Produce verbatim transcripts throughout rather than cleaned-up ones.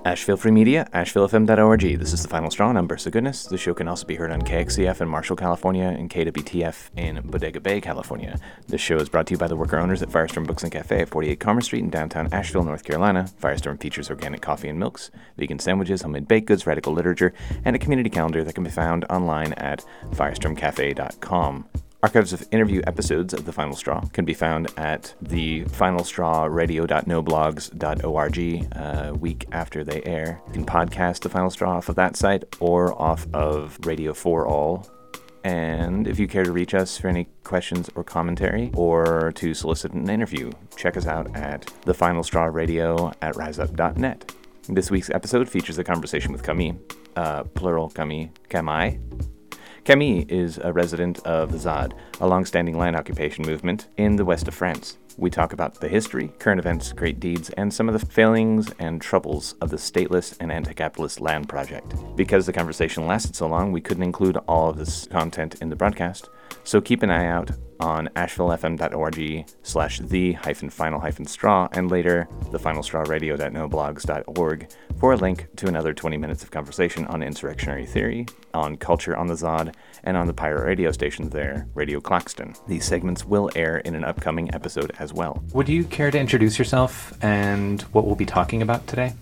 Asheville Free Media, asheville f m dot org. This is The Final Straw, and I'm Bursa Goodness. The show can also be heard on K X C F in Marshall, California, and K W T F in Bodega Bay, California. This show is brought to you by the worker owners at Firestorm Books and Cafe at forty-eight Commerce Street in downtown Asheville, North Carolina. Firestorm features organic coffee and milks, vegan sandwiches, homemade baked goods, radical literature, and a community calendar that can be found online at firestorm cafe dot com. Archives of interview episodes of The Final Straw can be found at the final straw radio dot no blogs dot org a week after they air. You can podcast The Final Straw off of that site or off of Radio for All. And if you care to reach us for any questions or commentary or to solicit an interview, check us out at the final straw radio at riseup dot net. This week's episode features a conversation with Camille, uh, plural Camille, Camille. Camille is a resident of the ZAD, a long-standing land occupation movement in the west of France. We talk about the history, current events, great deeds, and some of the failings and troubles of the stateless and anti-capitalist land project. Because the conversation lasted so long, we couldn't include all of this content in the broadcast, so keep an eye out on asheville f m dot org slash the hyphen final hyphen straw and later the final straw radio dot no blogs dot org for a link to another twenty minutes of conversation on insurrectionary theory, on culture on the ZAD, and on the pirate radio station there, Radio Claxton. These segments will air in an upcoming episode as well. Would you care to introduce yourself and what we'll be talking about today?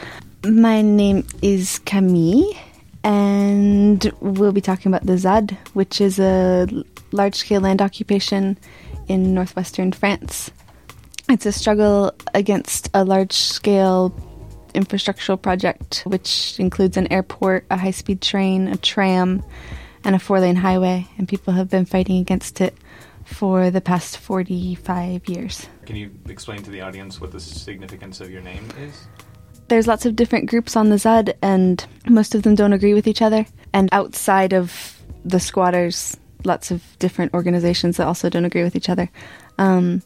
My name is Camille, and we'll be talking about the ZAD, which is a large-scale land occupation in northwestern France. It's a struggle against a large-scale infrastructural project, which includes an airport, a high-speed train, a tram, and a four-lane highway, and people have been fighting against it for the past forty-five years. Can you explain to the audience what the significance of your name is? There's lots of different groups on the ZAD, and most of them don't agree with each other. And outside of the squatters, lots of different organizations that also don't agree with each other. Um,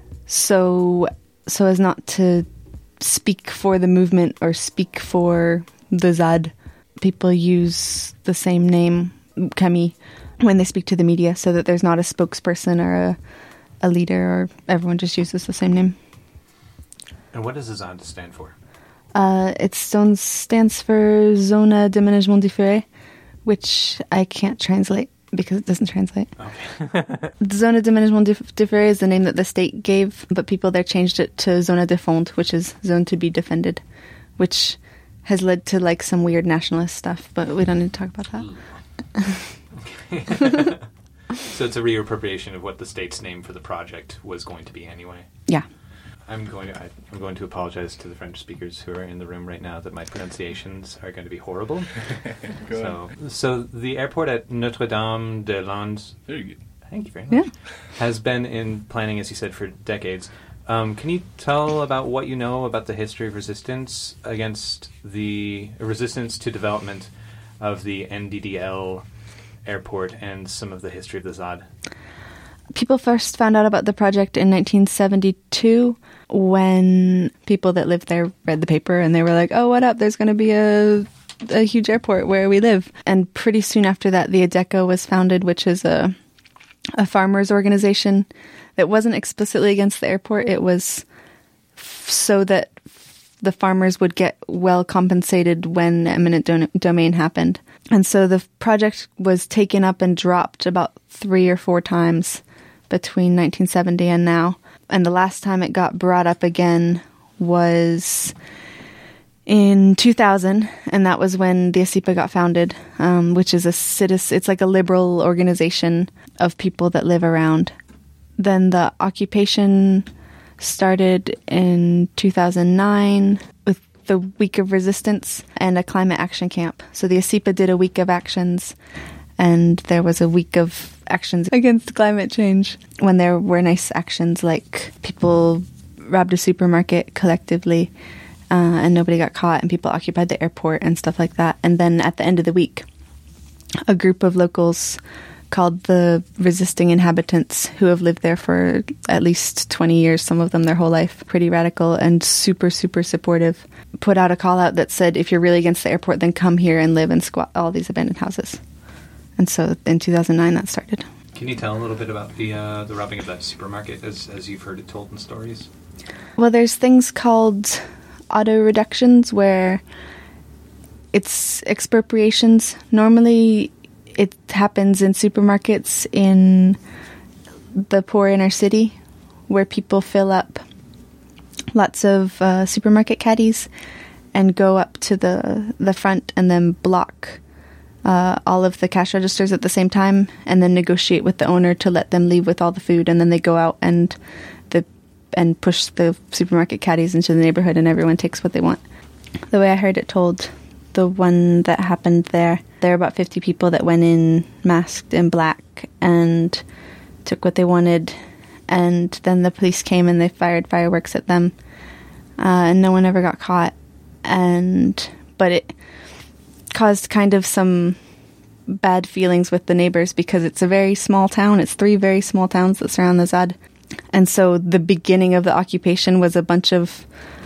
so, so as not to speak for the movement or speak for the ZAD, people use the same name, Camille, when they speak to the media, so that there's not a spokesperson or a, a leader, or everyone just uses the same name. And what does the ZAD stand for? Uh, it stands for Zona d'Aménagement Différé, which I can't translate because it doesn't translate. Okay. Zona d'Aménagement Différé is the name that the state gave, but people there changed it to Zona Défendue, which is zone to be defended, which has led to like some weird nationalist stuff, but we don't need to talk about that. So it's a reappropriation of what the state's name for the project was going to be anyway. Yeah. I'm going to I, I'm going to apologize to the French speakers who are in the room right now that my pronunciations are going to be horrible. so, so the airport at Notre-Dame-des-Landes, very good. Thank you very much, yeah. has been in planning, as you said, for decades. Um, can you tell about what you know about the history of resistance against the uh, resistance to development of the N D D L airport and some of the history of the ZAD? People first found out about the project in nineteen seventy-two when people that lived there read the paper and they were like, oh, what up? There's going to be a, a huge airport where we live. And pretty soon after that, the ADECO was founded, which is a, a farmers organization that wasn't explicitly against the airport. It was f- so that f- the farmers would get well compensated when eminent don- domain happened. And so the project was taken up and dropped about three or four times between nineteen seventy and now. And the last time it got brought up again was in two thousand, and that was when the ASIPA got founded, um, which is a citizen, it's like a liberal organization of people that live around. Then the occupation started in two thousand nine with the Week of Resistance and a climate action camp. So the ASIPA did a week of actions, and there was a week of actions against climate change when there were nice actions like people robbed a supermarket collectively uh, and nobody got caught, and people occupied the airport and stuff like that. And then at the end of the week, a group of locals called the Resisting Inhabitants, who have lived there for at least twenty years, some of them their whole life, pretty radical and super, super supportive, put out a call out that said, if you're really against the airport, then come here and live and squat all these abandoned houses. And so in two thousand nine that started. Can you tell a little bit about the uh, the robbing of that supermarket as, as you've heard it told in stories? Well, there's things called auto reductions where it's expropriations. Normally it happens in supermarkets in the poor inner city where people fill up lots of uh, supermarket caddies and go up to the the front and then block uh, all of the cash registers at the same time and then negotiate with the owner to let them leave with all the food, and then they go out and the and push the supermarket caddies into the neighborhood and everyone takes what they want. The way I heard it told, the one that happened there, there were about fifty people that went in masked in black and took what they wanted, and then the police came and they fired fireworks at them, uh, and no one ever got caught. And but it caused kind of some bad feelings with the neighbors because it's a very small town. It's three very small towns that surround the Zad. And so the beginning of the occupation was a bunch of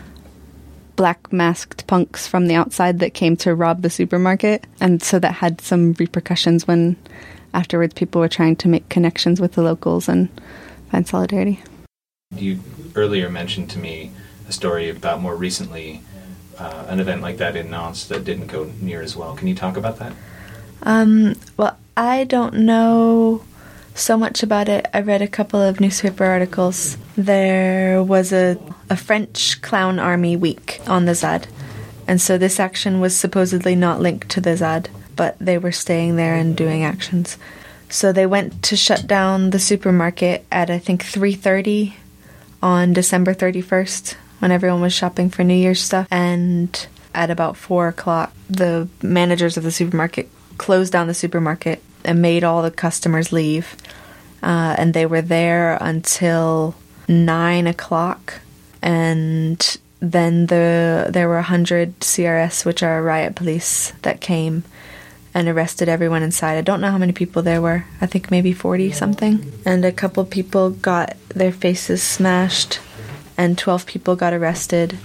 black masked punks from the outside that came to rob the supermarket. And so that had some repercussions when afterwards people were trying to make connections with the locals and find solidarity. You earlier mentioned to me a story about more recently uh, an event like that in Nantes that didn't go near as well. Can you talk about that? Um, well, I don't know so much about it. I read a couple of newspaper articles. There was a, a French clown army week on the Zad, and so this action was supposedly not linked to the Zad, but they were staying there and doing actions. So they went to shut down the supermarket at, I think, three thirty on December thirty-first, when everyone was shopping for New Year's stuff, and at about four o'clock, the managers of the supermarket closed down the supermarket and made all the customers leave. Uh, and they were there until nine o'clock. And then the there were one hundred C R S, which are riot police, that came and arrested everyone inside. I don't know how many people there were. I think maybe forty something. And a couple people got their faces smashed, and twelve people got arrested,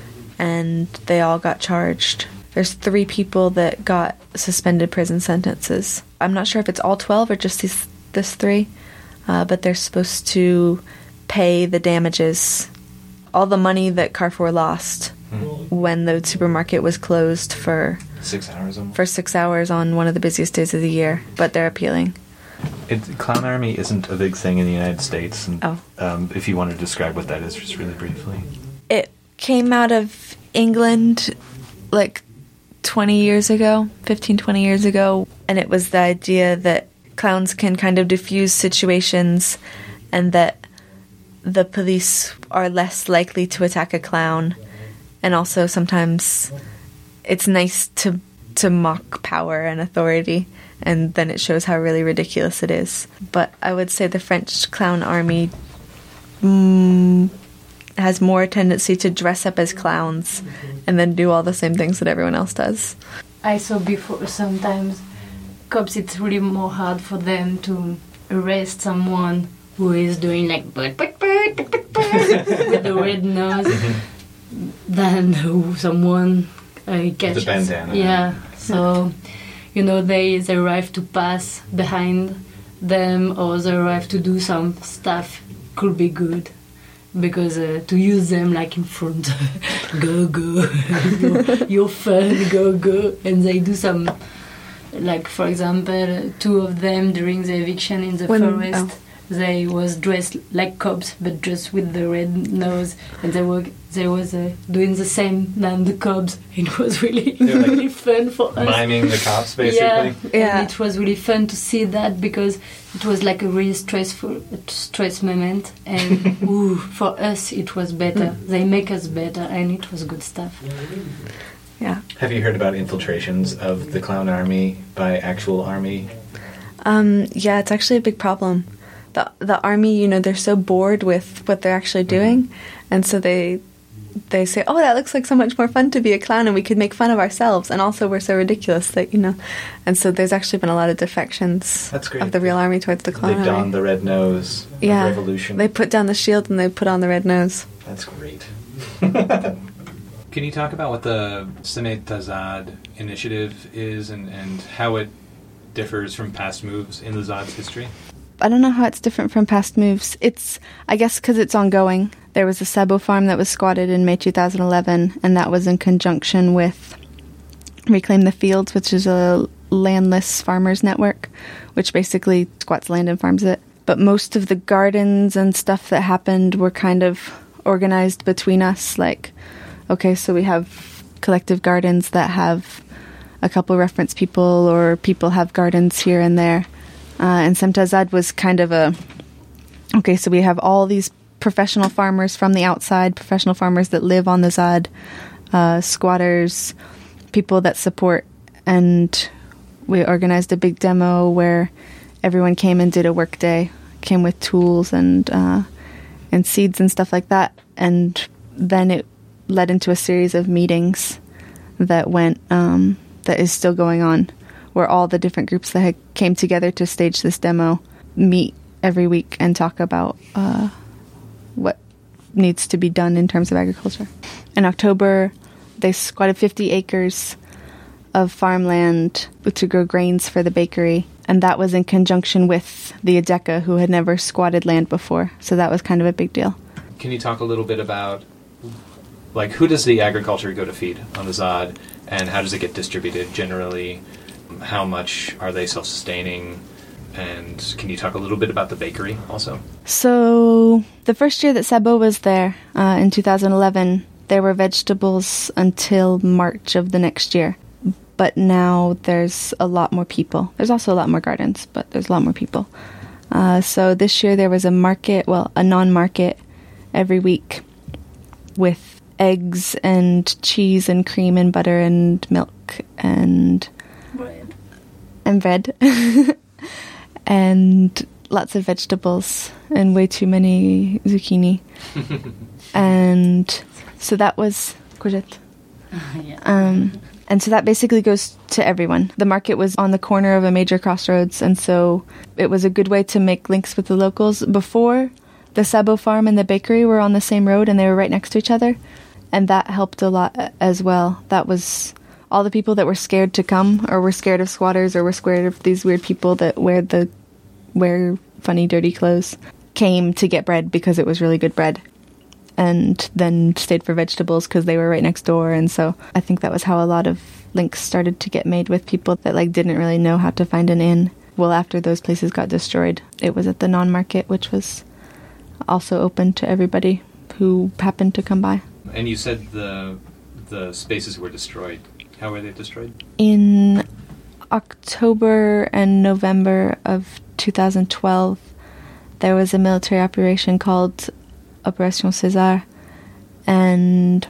and they all got charged. There's three people that got suspended prison sentences. I'm not sure if it's all twelve or just these this three, uh, but they're supposed to pay the damages, all the money that Carrefour lost mm. when the supermarket was closed for six hours almost. for six hours on one of the busiest days of the year. But they're appealing. It, Clown Army isn't a big thing in the United States. And, oh. um, if you want to describe what that is, just really briefly. It came out of England, like twenty years ago, fifteen, twenty years ago, and it was the idea that clowns can kind of diffuse situations and that the police are less likely to attack a clown, and also sometimes it's nice to to mock power and authority, and then it shows how really ridiculous it is. But I would say the French clown army mm, has more tendency to dress up as clowns and then do all the same things that everyone else does. I saw before sometimes cops, it's really more hard for them to arrest someone who is doing like but but but but but with the red nose than who someone uh, catches. The bandana. Yeah, so you know they they arrive to pass behind them, or they arrive to do some stuff could be good. Because uh, to use them like in front, go, go, you're, you're fun, go, go. And they do some, like for example, two of them during the eviction in the when, forest, oh. they was dressed like cops, but just with the red nose. And they were they was uh, doing the same than the cops. It was really, like really fun for us. Miming the cops, basically. Yeah, yeah. And it was really fun to see that because it was like a really stressful stress moment, and ooh, for us it was better. They make us better, and it was good stuff. Yeah. Have you heard about infiltrations of the clown army by actual army? Um, yeah, it's actually a big problem. The the army, you know, they're so bored with what they're actually doing, mm-hmm. and so they they say, "Oh, that looks like so much more fun to be a clown, and we could make fun of ourselves, and also we're so ridiculous that you know." And so there's actually been a lot of defections That's great. of the real army towards the clown They've army. donned the red nose. Yeah, of revolution. They put down the shield and they put on the red nose. That's great. Can you talk about what the Semé Tazad initiative is and, and how it differs from past moves in the Zad's history? I don't know how it's different from past moves. It's, I guess, because it's ongoing. There was a Sabo farm that was squatted in May two thousand eleven, and that was in conjunction with Reclaim the Fields, which is a landless farmers network, which basically squats land and farms it. But most of the gardens and stuff that happened were kind of organized between us. Like, okay, so we have collective gardens that have a couple reference people, or people have gardens here and there. Uh, and Semta Azad was kind of a, okay, so we have all these professional farmers from the outside, professional farmers that live on the Zad, uh, squatters, people that support, and we organized a big demo where everyone came and did a work day, came with tools and uh, and seeds and stuff like that, and then it led into a series of meetings that went, um, that is still going on, where all the different groups that had came together to stage this demo meet every week and talk about uh, what needs to be done in terms of agriculture. In October, they squatted fifty acres of farmland to grow grains for the bakery, and that was in conjunction with the Adeka, who had never squatted land before, so that was kind of a big deal. Can you talk a little bit about, like, who does the agriculture go to feed on the Zad, and how does it get distributed generally? How much are they self-sustaining? And can you talk a little bit about the bakery also? So the first year that Sabo was there, uh, in two thousand eleven, there were vegetables until March of the next year. But now there's a lot more people. There's also a lot more gardens, but there's a lot more people. Uh, so this year there was a market, well, a non-market every week with eggs and cheese and cream and butter and milk and Bread. and bread and lots of vegetables and way too many zucchini. And so that was courgette. Yeah. Um, and so that basically goes to everyone. The market was on the corner of a major crossroads, and so it was a good way to make links with the locals. Before, the Sabo farm and the bakery were on the same road, and they were right next to each other, and that helped a lot as well. That was all the people that were scared to come, or were scared of squatters, or were scared of these weird people that wear the wear funny, dirty clothes, came to get bread because it was really good bread. And then stayed for vegetables because they were right next door. And so I think that was how a lot of links started to get made with people that like didn't really know how to find an inn. Well, after those places got destroyed, it was at the non-market, which was also open to everybody who happened to come by. And you said the the spaces were destroyed. How were they destroyed? In October and November of two thousand twelve, there was a military operation called Operation César, and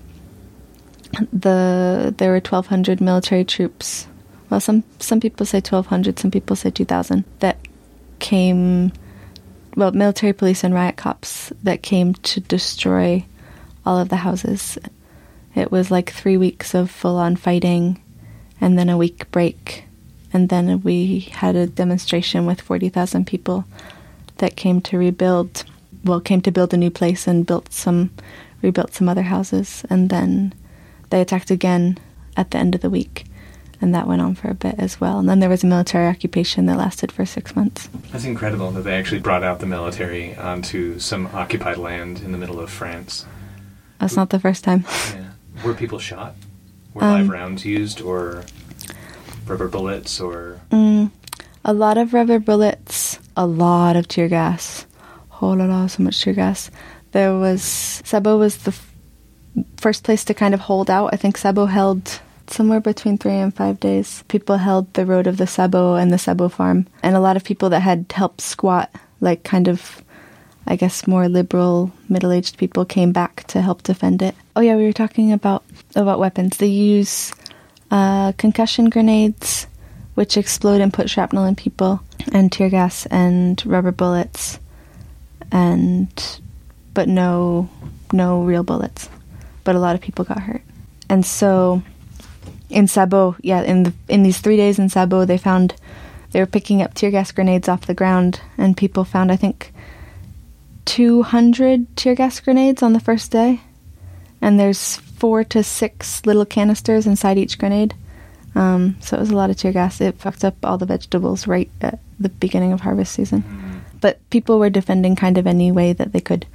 the there were twelve hundred military troops. Well, some some people say twelve hundred, some people say two thousand, that came, well, military police and riot cops that came to destroy all of the houses. It was like three weeks of full-on fighting, and then a week break, and then we had a demonstration with forty thousand people that came to rebuild. Well, came to build a new place and built some, rebuilt some other houses, and then they attacked again at the end of the week, and that went on for a bit as well. And then there was a military occupation that lasted for six months. That's incredible that they actually brought out the military onto some occupied land in the middle of France. That's not the first time. Yeah. Were people shot? Were Um, live rounds used, or rubber bullets, or... Mm, a lot of rubber bullets, a lot of tear gas. Oh la la, so much tear gas. There was, Sabo was the f- first place to kind of hold out. I think Sabo held somewhere between three and five days. People held the road of the Sabo and the Sabo farm. And a lot of people that had helped squat, like kind of, I guess, more liberal, middle-aged people came back to help defend it. Oh yeah, we were talking about, about weapons. They use uh, concussion grenades, which explode and put shrapnel in people, and tear gas and rubber bullets. And but no no real bullets, but a lot of people got hurt. And so in Sabo, yeah, in the in these three days in Sabo, they found they were picking up tear gas grenades off the ground, and people found, I think, two hundred tear gas grenades on the first day, and there's four to six little canisters inside each grenade. Um, so it was a lot of tear gas. It fucked up all the vegetables right at the beginning of harvest season. But people were defending kind of any way that they could.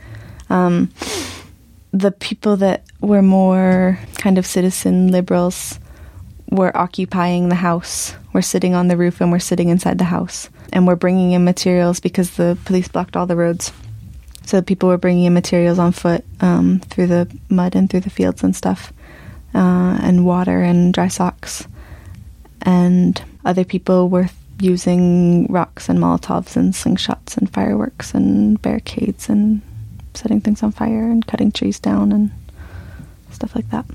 Um, the people that were more kind of citizen liberals were occupying the house. We're sitting on the roof and we're sitting inside the house. And we're bringing in materials because the police blocked all the roads. So people were bringing in materials on foot um, through the mud and through the fields and stuff. Uh, and water and dry socks. And other people were using rocks and Molotovs and slingshots and fireworks and barricades and setting things on fire and cutting trees down and stuff like that.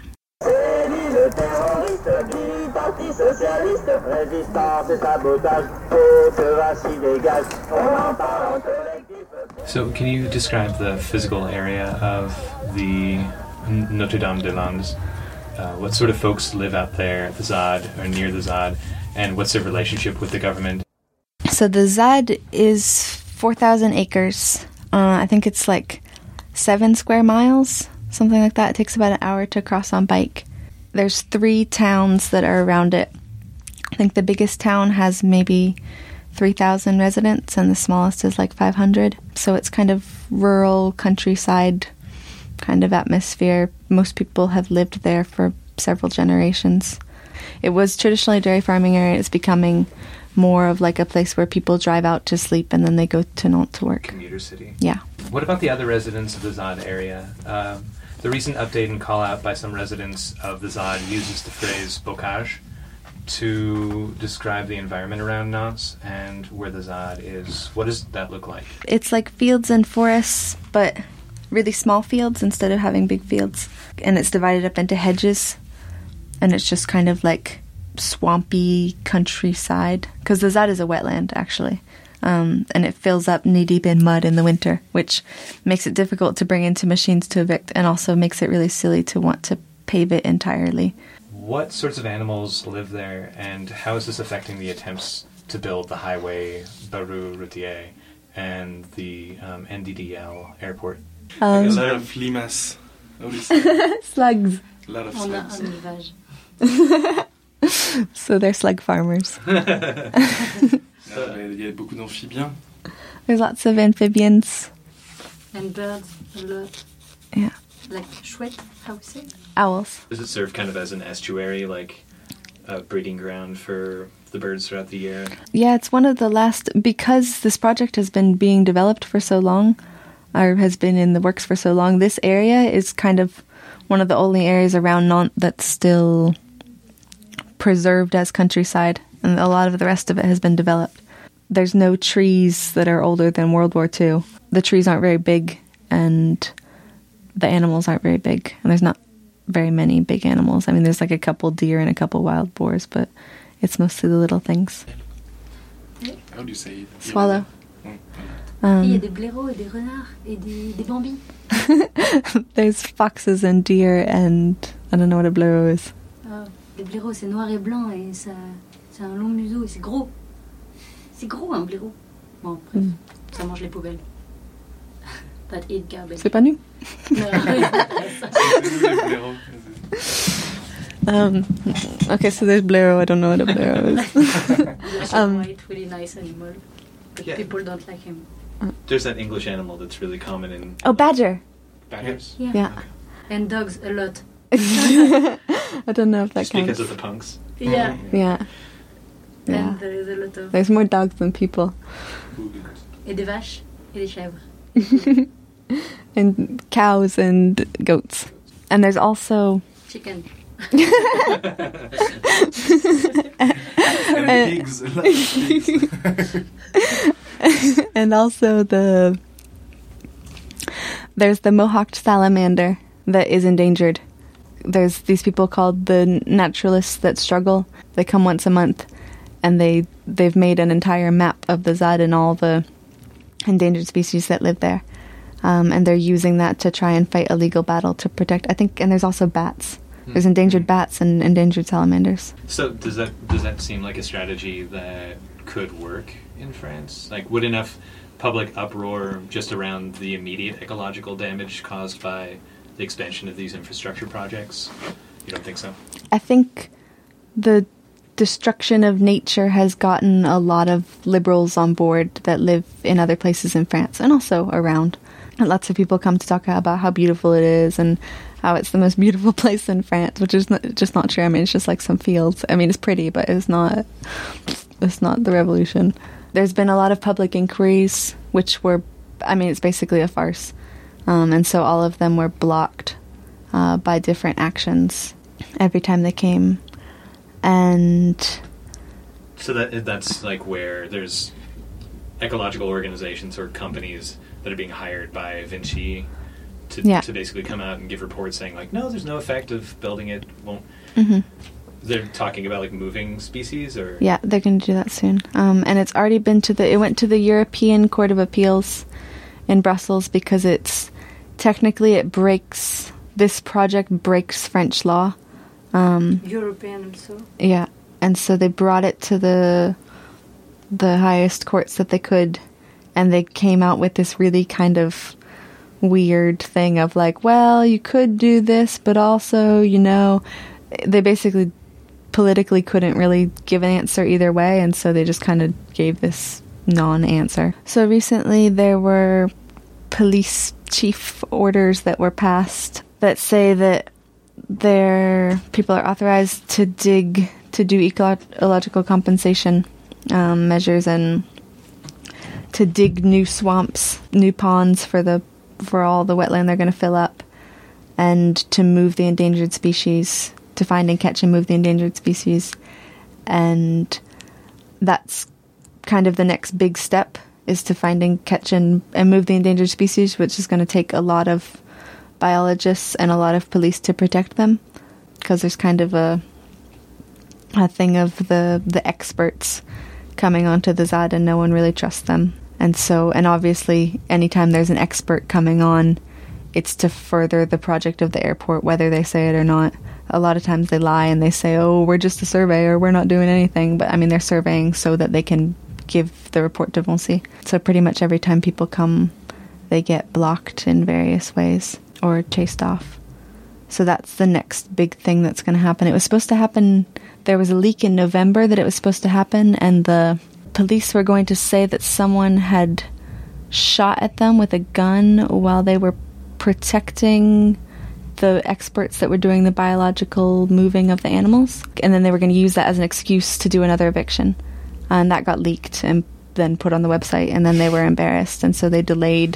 So can you describe the physical area of the Notre-Dame-des-Landes? Uh, what sort of folks live out there at the Z A D or near the Z A D, and what's their relationship with the government? So the Z A D is four thousand acres. Uh, I think it's like seven square miles, something like that. It takes about an hour to cross on bike. There's three towns that are around it. I think the biggest town has maybe three thousand residents, and the smallest is like five hundred. So it's kind of rural, countryside kind of atmosphere. Most people have lived there for several generations. It was traditionally a dairy farming area. It's becoming more of like a place where people drive out to sleep and then they go to Nantes to work. Commuter city. Yeah. What about the other residents of the Z A D area? Um, the recent update and call out by some residents of the Z A D uses the phrase bocage to describe the environment around Nantes and where the Z A D is. What does that look like? It's like fields and forests, but really small fields instead of having big fields. And it's divided up into hedges, and it's just kind of like swampy countryside, because the Z A D is a wetland, actually. Um, and it fills up knee-deep in mud in the winter, which makes it difficult to bring into machines to evict, and also makes it really silly to want to pave it entirely. What sorts of animals live there, and how is this affecting the attempts to build the highway Barreux Routier and the um, N D D L airport? Um, a lot of limaces. How do you say? Slugs. A lot of On a slugs. un élevage. So they're slug farmers. Ah, mais il y a beaucoup d'amphibiens. There's lots of amphibians. And birds, a lot. Yeah. Like chouette, how we say? Owls. Does it serve kind of as an estuary, like a breeding ground for the birds throughout the year? Yeah, it's one of the last, because this project has been being developed for so long, or has been in the works for so long, this area is kind of one of the only areas around Nantes that's still preserved as countryside, and a lot of the rest of it has been developed. There's no trees that are older than World War Two. The trees aren't very big, and the animals aren't very big, and there's not very many big animals. I mean, there's like a couple deer and a couple wild boars, but it's mostly the little things. How do you say it? Swallow. Mm. Um, Il y a des blaireaux et des renards et des, des bambis. There's foxes and deer and I don't know what a blaireau is. Oh, les blaireaux, c'est noir et blanc et ça, c'est un long museau et c'est gros. C'est gros un blaireau. Bon, bref, Mm. ça mange les poubelles. But eat garbage. C'est pas nu. Non, C'est nous les blaireaux. Um, okay, so there's blaireau. I don't know what a blaireau is. Black Um, and white, really nice animal. But Yeah. people don't like him. There's that English animal that's really common in... Oh, badger. Badgers? Yeah. Yeah. And dogs a lot. I don't know if that Just because counts. of the punks? Yeah. Yeah. Yeah. And there is a lot of... There's more dogs than people. Et des vaches et des chèvres. And cows and goats. And there's also... Chicken. and, Pigs. A lot of pigs. and also the... There's the Mohawked salamander that is endangered. There's these people called the naturalists that struggle. They come once a month, and they, they've made an entire map of the Z A D and all the endangered species that live there. Um, and they're using that to try and fight a legal battle to protect, I think, and there's also bats. There's endangered bats and endangered salamanders. So does that does that seem like a strategy that could work in France? Like, would enough public uproar just around the immediate ecological damage caused by the expansion of these infrastructure projects? You don't think so? I think the destruction of nature has gotten a lot of liberals on board that live in other places in France and also around. lots of people come to talk about how beautiful it is and how it's the most beautiful place in France, which is not, just not true. I mean, it's just like some fields. I mean, it's pretty, but it's not, it's not the revolution. There's been a lot of public inquiries, which were, I mean, it's basically a farce. Um, and so all of them were blocked uh, by different actions every time they came. And so that that's like where there's ecological organizations or companies that are being hired by Vinci to yeah. to basically come out and give reports saying like, no, there's no effect of building it. Won't. Mm-hmm. They're talking about like moving species, or yeah, they're going to do that soon. Um, and it's already been to the. It went to the European Court of Appeals in Brussels because it's technically it breaks this project breaks French law. Um, European also. Yeah, and so they brought it to the the highest courts that they could, and they came out with this really kind of weird thing of like, well, you could do this, but also, you know, they basically politically couldn't really give an answer either way, and so they just kind of gave this non-answer. So recently there were police chief orders that were passed that say that their people are authorized to dig, to do ecological compensation um, measures and to dig new swamps, new ponds for the for all the wetland they're going to fill up, and to move the endangered species, to find and catch and move the endangered species. And that's kind of the next big step, is to find and catch and, and move the endangered species, which is going to take a lot of biologists and a lot of police to protect them, because there's kind of a a thing of the the experts coming onto the Z A D and no one really trusts them. And so, and obviously anytime there's an expert coming on, it's to further the project of the airport, whether they say it or not. A lot of times they lie and they say, oh, we're just a surveyor, we're not doing anything. But I mean, they're surveying so that they can give the report to Vinci. So pretty much every time people come, they get blocked in various ways or chased off. So that's the next big thing that's going to happen. It was supposed to happen, there was a leak in November that it was supposed to happen, and the police were going to say that someone had shot at them with a gun while they were protecting the experts that were doing the biological moving of the animals. And then they were going to use that as an excuse to do another eviction. And that got leaked and then put on the website, and then they were embarrassed, and so they delayed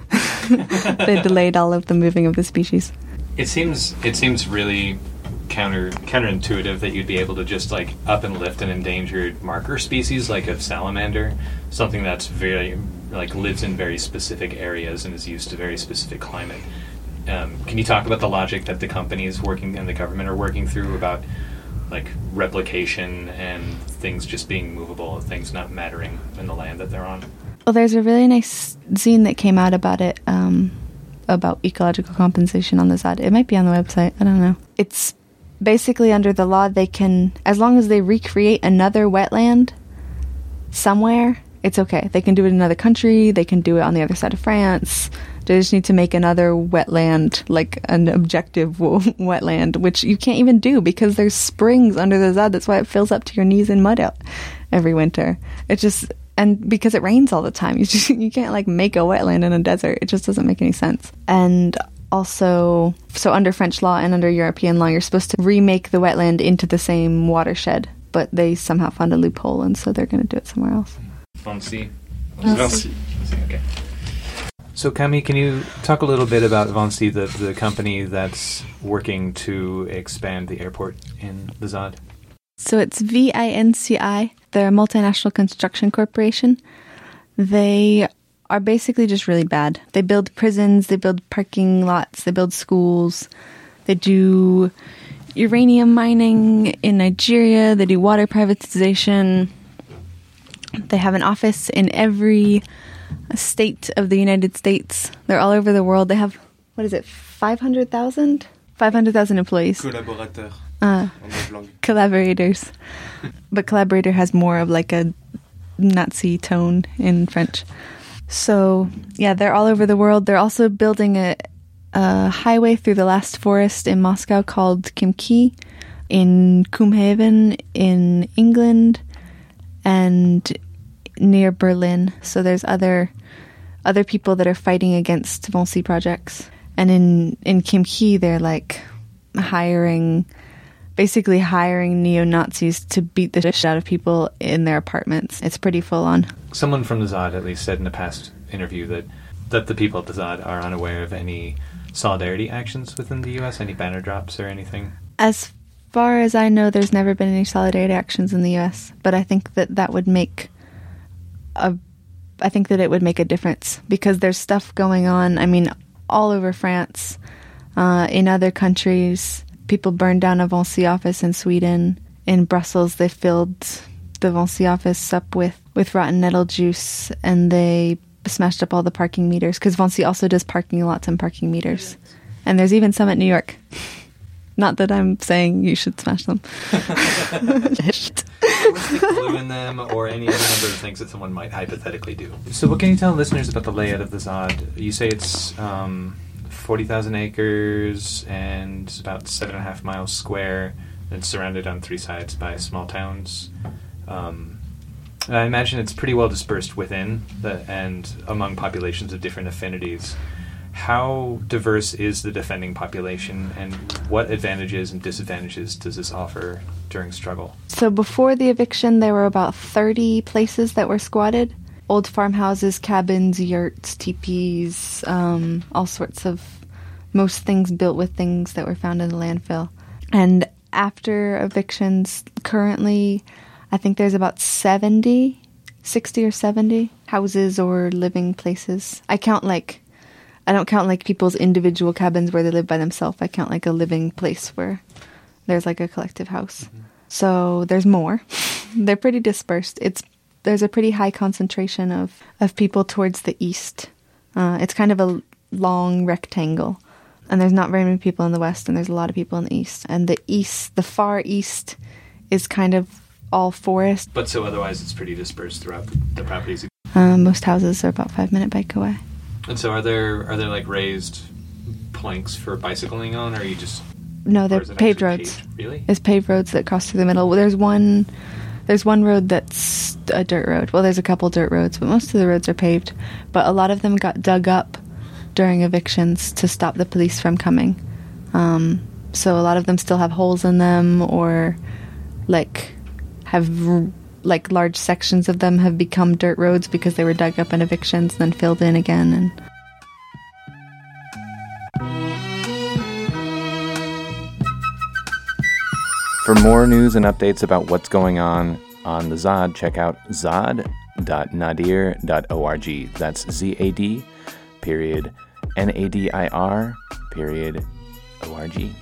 they delayed all of the moving of the species. It seems it seems really counter counterintuitive that you'd be able to just like up and lift an endangered marker species like a salamander, something that's very like lives in very specific areas and is used to very specific climate. Um, can you talk about the logic that the companies working and the government are working through about like replication and things just being movable, things not mattering in the land that they're on? Well, there's a really nice zine that came out about it, um, about ecological compensation on the Z A D. It might be on the website, I don't know. It's basically under the law, they can, as long as they recreate another wetland somewhere, it's okay. They can do it in another country, they can do it on the other side of France. They just need to make another wetland, like an objective w- wetland, which you can't even do because there's springs under the Z A D. That's why it fills up to your knees in mud out every winter. It just, and because it rains all the time, you just you can't like make a wetland in a desert. It just doesn't make any sense. And also, so under French law and under European law, you're supposed to remake the wetland into the same watershed, but they somehow found a loophole, and so they're going to do it somewhere else. Vinci. Vinci. Okay. So, Camille, can you talk a little bit about Vinci, the, the company that's working to expand the airport in the Z A D? So it's V I N C I. They're a multinational construction corporation. They are basically just really bad. They build prisons, they build parking lots, they build schools. They do uranium mining in Nigeria. They do water privatization. They have an office in every state of the United States. They're all over the world. They have, what is it, five hundred thousand? five hundred thousand employees. Collaborateurs. Uh, collaborators. But collaborator has more of like a Nazi tone in French. So, yeah, they're all over the world. They're also building a, a highway through the last forest in Moscow called Khimki, in Coomhaven in England, and near Berlin. So there's other other people that are fighting against Vonsi projects. And in, in Kim Ki, they're like hiring, basically hiring neo-Nazis to beat the shit out of people in their apartments. It's pretty full on. Someone from the Zad at least said in a past interview that, that the people at the Zad are unaware of any solidarity actions within the U S, any banner drops or anything. As far as I know, there's never been any solidarity actions in the U S, but I think that that would make a, I think that it would make a difference because there's stuff going on, I mean, all over France, uh, in other countries. People burned down a Vonsi office in Sweden. In Brussels, they filled the Vonsi office up with, with rotten nettle juice, and they smashed up all the parking meters, because Vonsi also does parking lots and parking meters. And there's even some at New York. Not that I'm saying you should smash them. What's the glue in them, or any other number of things that someone might hypothetically do? So what can you tell listeners about the layout of the Zad? You say it's um, forty thousand acres and about seven and a half miles square, and it's surrounded on three sides by small towns. Um, I imagine it's pretty well dispersed within the, and among populations of different affinities. How diverse is the defending population, and what advantages and disadvantages does this offer during struggle? So before the eviction, there were about thirty places that were squatted. Old farmhouses, cabins, yurts, teepees, um, all sorts of, most things built with things that were found in the landfill. And after evictions, currently, I think there's about seventy, sixty or seventy houses or living places. I count like, I don't count like people's individual cabins where they live by themselves. I count like a living place where there's like a collective house. Mm-hmm. So there's more. They're pretty dispersed. It's there's a pretty high concentration of, of people towards the east. Uh, it's kind of a long rectangle. And there's not very many people in the west, and there's a lot of people in the east. And the east, the far east, is kind of all forest. But so otherwise it's pretty dispersed throughout the, the properties. Uh, most houses are about five minute bike away. And so are there are there like raised planks for bicycling on, or are you just... No, they're paved roads. Paved? Really? It's paved roads that cross through the middle. There's one there's one road that's a dirt road. Well, there's a couple dirt roads, but most of the roads are paved. But a lot of them got dug up during evictions to stop the police from coming. Um, so a lot of them still have holes in them, or like have like large sections of them have become dirt roads because they were dug up in evictions and then filled in again. And for more news and updates about what's going on on the Zad, check out zad dot nadir dot org. That's Z A D period N A D I R period O R G.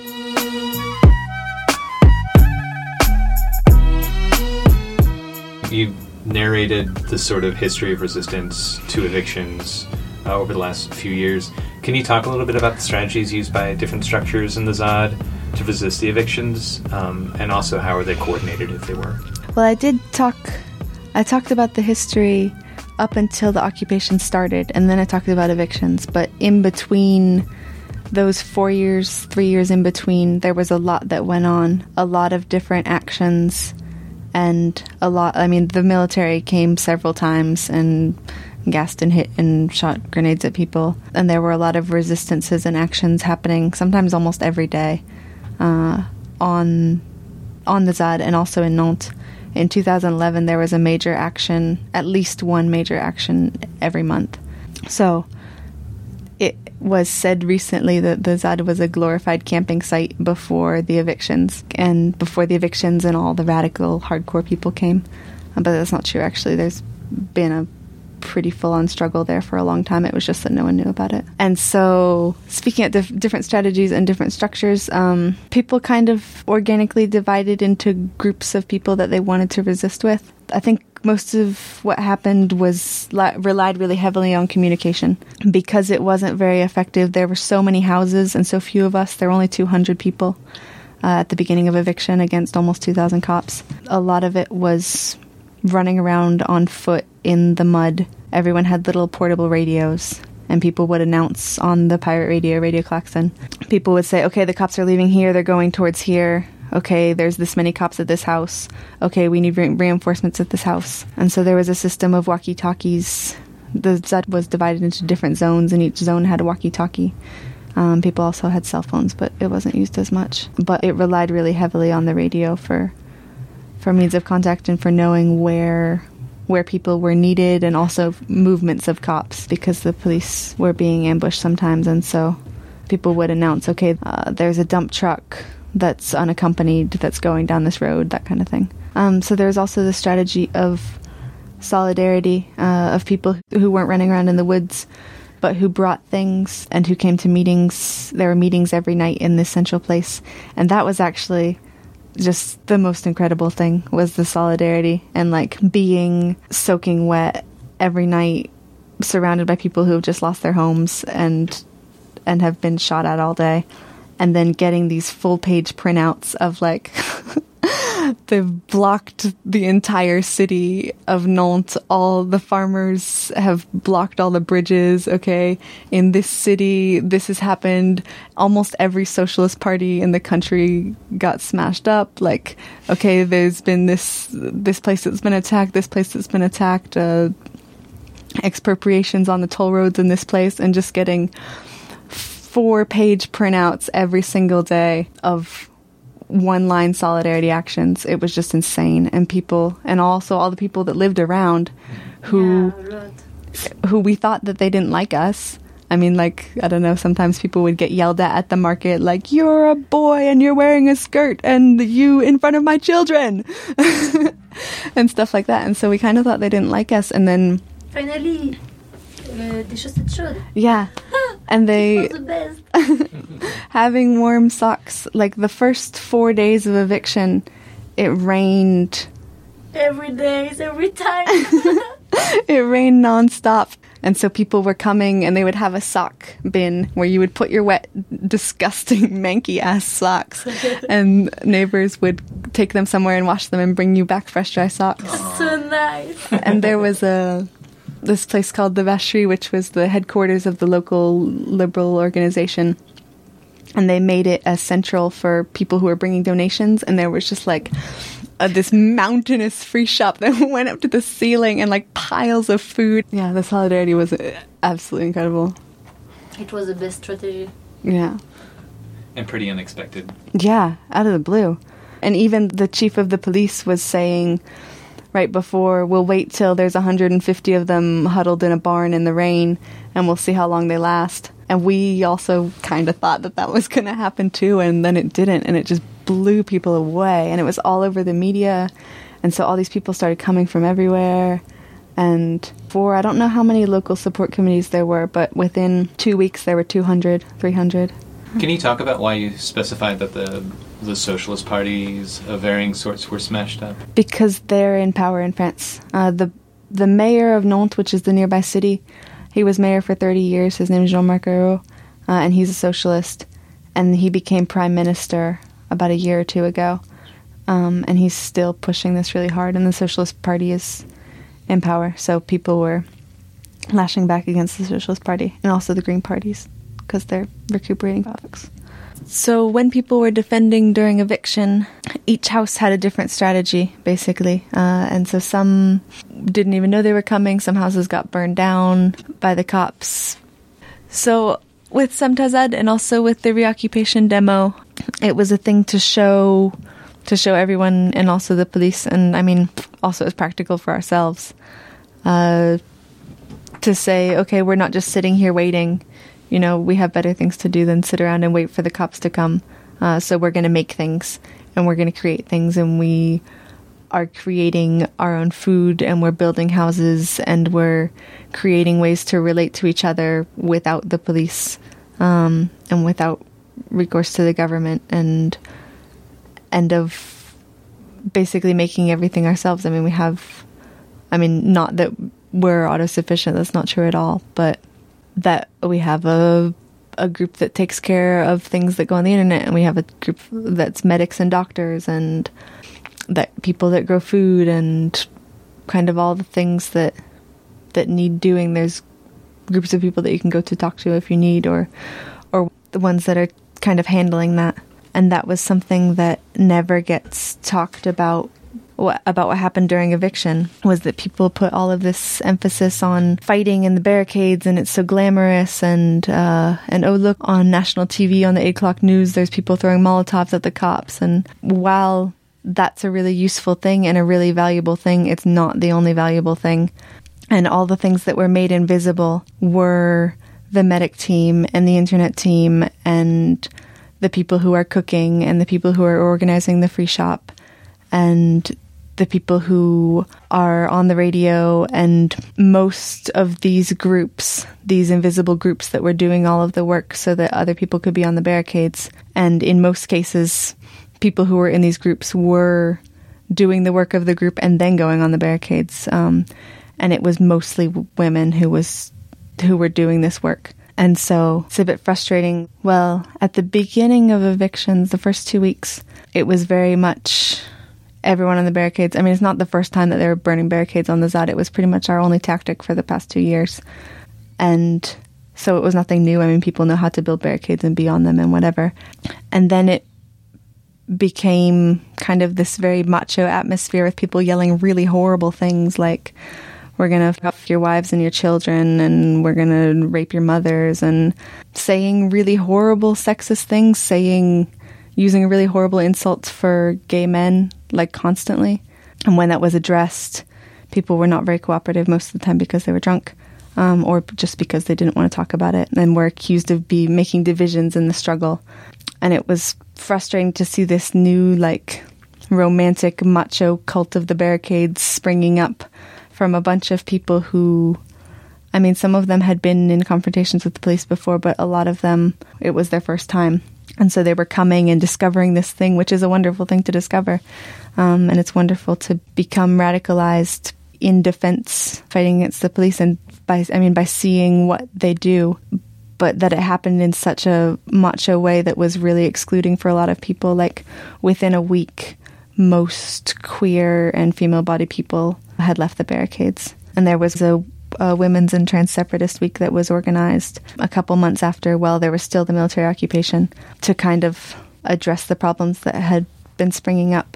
You've narrated the sort of history of resistance to evictions uh, over the last few years. Can you talk a little bit about the strategies used by different structures in the Zad to resist the evictions, um, and also how are they coordinated if they were? Well, I did talk, I talked about the history up until the occupation started, and then I talked about evictions, but in between those four years, three years in between, there was a lot that went on, a lot of different actions, and a lot, I mean, the military came several times and gassed and hit and shot grenades at people, and there were a lot of resistances and actions happening, sometimes almost every day, uh, on on the Zad and also in Nantes. In two thousand eleven, there was a major action, at least one major action every month. So it was said recently that the Zad was a glorified camping site before the evictions, and before the evictions and all the radical, hardcore people came. But that's not true, actually. There's been a pretty full-on struggle there for a long time. It was just that no one knew about it. And so, speaking of dif- different strategies and different structures, um, people kind of organically divided into groups of people that they wanted to resist with. I think most of what happened was li- relied really heavily on communication. Because it wasn't very effective, there were so many houses and so few of us. There were only two hundred people uh, at the beginning of eviction against almost two thousand cops. A lot of it was running around on foot in the mud. Everyone had little portable radios, and people would announce on the pirate radio, Radio Klaxon. People would say, okay, the cops are leaving here, they're going towards here. Okay, there's this many cops at this house. Okay, we need re- reinforcements at this house. And so there was a system of walkie-talkies the Z U D was divided into different zones, and each zone had a walkie-talkie. Um, people also had cell phones, but it wasn't used as much. But it relied really heavily on the radio for for means of contact and for knowing where where people were needed, and also movements of cops, because the police were being ambushed sometimes, and so people would announce, okay, uh, there's a dump truck that's unaccompanied that's going down this road, that kind of thing. Um, so there's also the strategy of solidarity, uh, of people who weren't running around in the woods, but who brought things and who came to meetings. There were meetings every night in this central place, and that was actually just the most incredible thing, was the solidarity, and like being soaking wet every night, surrounded by people who have just lost their homes and and have been shot at all day, and then getting these full page printouts of like they've blocked the entire city of Nantes. All the farmers have blocked all the bridges. Okay, in this city, this has happened. Almost every socialist party in the country got smashed up. Like, okay, there's been this this place that's been attacked, this place that's been attacked, uh, expropriations on the toll roads in this place, and just getting four-page printouts every single day of one-line solidarity actions. It was just insane. And people, and also all the people that lived around who Yeah, who we thought that they didn't like us. I mean, like, I don't know, sometimes people would get yelled at at the market, like, you're a boy and you're wearing a skirt and you in front of my children and stuff like that. And so we kind of thought they didn't like us. And then finally, uh, des chaussettes chaudes. yeah, and they The best. having warm socks. Like the first four days of eviction, it rained. Every day, every time. It rained nonstop. And so people were coming and they would have a sock bin where you would put your wet, disgusting, manky ass socks. And neighbors would take them somewhere and wash them and bring you back fresh, dry socks. So nice. And there was a this place called the Vacherie, which was the headquarters of the local liberal organization. And they made it as central for people who were bringing donations. And there was just like uh, this mountainous free shop that went up to the ceiling, and like piles of food. Yeah, the solidarity was uh, absolutely incredible. It was the best strategy. Yeah. And pretty unexpected. Yeah, out of the blue. And even the chief of the police was saying right before, we'll wait till there's one hundred fifty of them huddled in a barn in the rain, and we'll see how long they last. And we also kind of thought that that was going to happen too, and then it didn't, and it just blew people away. And it was all over the media, and so all these people started coming from everywhere. And for, I don't know how many local support committees there were, but within two weeks there were two hundred, three hundred. Can you talk about why you specified that the the socialist parties of varying sorts were smashed up? Because they're in power in France. Uh, the the mayor of Nantes, which is the nearby city, he was mayor for thirty years. His name is Jean-Marc Ayrault, uh, and he's a socialist. And he became prime minister about a year or two ago. Um, and he's still pushing this really hard, and the Socialist Party is in power. So people were lashing back against the Socialist Party, and also the Green parties, because they're recuperating profits. So when people were defending during eviction, each house had a different strategy, basically. Uh, and so some didn't even know they were coming. Some houses got burned down by the cops. So with Semtazad and also with the reoccupation demo, it was a thing to show to show everyone, and also the police, and I mean, also it was practical for ourselves, uh, to say, okay, we're not just sitting here waiting. You know, we have better things to do than sit around and wait for the cops to come. Uh, so we're going to make things, and we're going to create things, and we are creating our own food, and we're building houses, and we're creating ways to relate to each other without the police, um, and without recourse to the government, and and of basically making everything ourselves. I mean, we have, I mean, not that we're autosufficient, that's not true at all, but that we have a a group that takes care of things that go on the internet, and we have a group that's medics and doctors, and that people that grow food, and kind of all the things that that need doing. There's groups of people that you can go to talk to if you need, or or the ones that are kind of handling that. And that was something that never gets talked about what, about what happened during eviction was that people put all of this emphasis on fighting in the barricades, and it's so glamorous, and uh, and oh look, on national T V on the eight o'clock news there's people throwing Molotovs at the cops. And while that's a really useful thing and a really valuable thing, it's not the only valuable thing. And all the things that were made invisible were the medic team and the internet team and the people who are cooking and the people who are organizing the free shop and the people who are on the radio, and most of these groups, these invisible groups that were doing all of the work so that other people could be on the barricades. And in most cases, people who were in these groups were doing the work of the group and then going on the barricades. Um, and it was mostly women who was who were doing this work. And so it's a bit frustrating. Well, at the beginning of evictions, the first two weeks, it was very much everyone on the barricades. I mean, it's not the first time that they were burning barricades on the Z A D. It was pretty much our only tactic for the past two years. And so it was nothing new. I mean, people know how to build barricades and be on them and whatever. And then it became kind of this very macho atmosphere with people yelling really horrible things like, we're going to fuck your wives and your children, and we're going to rape your mothers, and saying really horrible sexist things, saying, using really horrible insults for gay men, like constantly. And when that was addressed, people were not very cooperative most of the time because they were drunk, um, or just because they didn't want to talk about it, and were accused of be making divisions in the struggle. And it was frustrating to see this new, like, romantic macho cult of the barricades springing up from a bunch of people who, I mean, some of them had been in confrontations with the police before, but a lot of them, it was their first time. And so they were coming and discovering this thing, which is a wonderful thing to discover. Um, and it's wonderful to become radicalized in defense, fighting against the police, and by, I mean, by seeing what they do. But that it happened in such a macho way that was really excluding for a lot of people. Like, within a week, most queer and female-bodied people had left the barricades. And there was a, a Women's and Trans Separatist Week that was organized a couple months after, while there was still the military occupation, to kind of address the problems that had been springing up.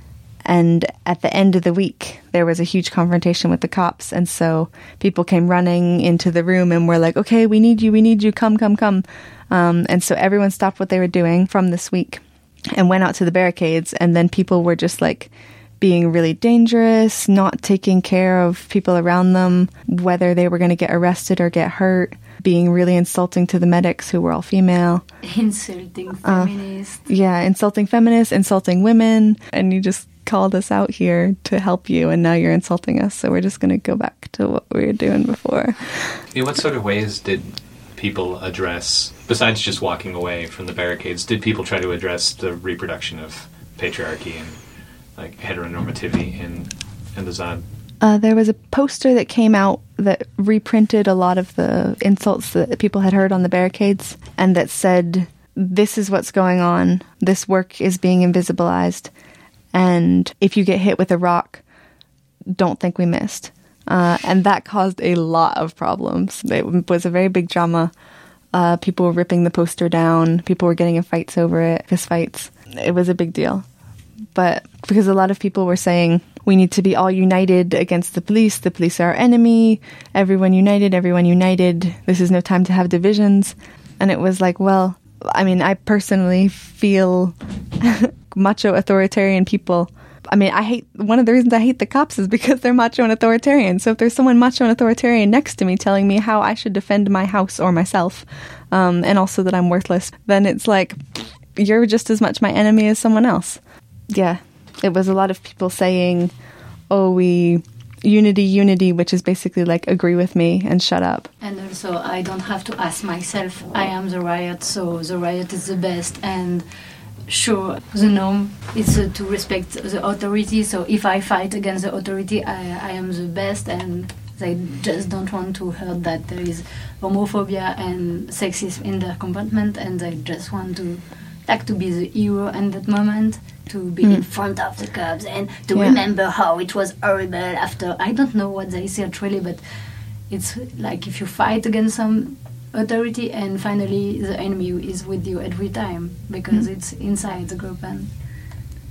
And at the end of the week, there was a huge confrontation with the cops. And so people came running into the room and were like, okay, we need you, we need you, come, come, come. Um, and so everyone stopped what they were doing from this week and went out to the barricades. And then people were just like being really dangerous, not taking care of people around them, whether they were going to get arrested or get hurt, being really insulting to the medics who were all female. Insulting feminists. Uh, yeah, insulting feminists, insulting women. And you just called us out here to help you, and now you're insulting us, so we're just going to go back to what we were doing before. In what sort of ways did people address, besides just walking away from the barricades, did people try to address the reproduction of patriarchy and like heteronormativity in, in the Z A D? Uh, there was a poster that came out that reprinted a lot of the insults that people had heard on the barricades, and that said, this is what's going on, this work is being invisibilized, and if you get hit with a rock, don't think we missed. Uh, and that caused a lot of problems. It was a very big drama. Uh, people were ripping the poster down. People were getting in fights over it, fist fights. It was a big deal. But because a lot of people were saying, we need to be all united against the police. The police are our enemy. Everyone united, everyone united. This is no time to have divisions. And it was like, well, I mean, I personally feel macho authoritarian people. I mean, I hate, one of the reasons I hate the cops is because they're macho and authoritarian. So if there's someone macho and authoritarian next to me telling me how I should defend my house or myself, um, and also that I'm worthless, then it's like, you're just as much my enemy as someone else. Yeah, it was a lot of people saying, oh, we, unity, unity, which is basically like, agree with me and shut up. And also, I don't have to ask myself, I am the riot, so the riot is the best, and sure, the norm is uh, to respect the authority, so if I fight against the authority, I, I am the best, and they just don't want to hear that there is homophobia and sexism in their compartment, and they just want to like to be the hero in that moment, to be mm. in front of the cops and to yeah. remember how it was horrible after. I don't know what they said really, but it's like if you fight against some authority and finally the enemy is with you every time because mm. it's inside the group. And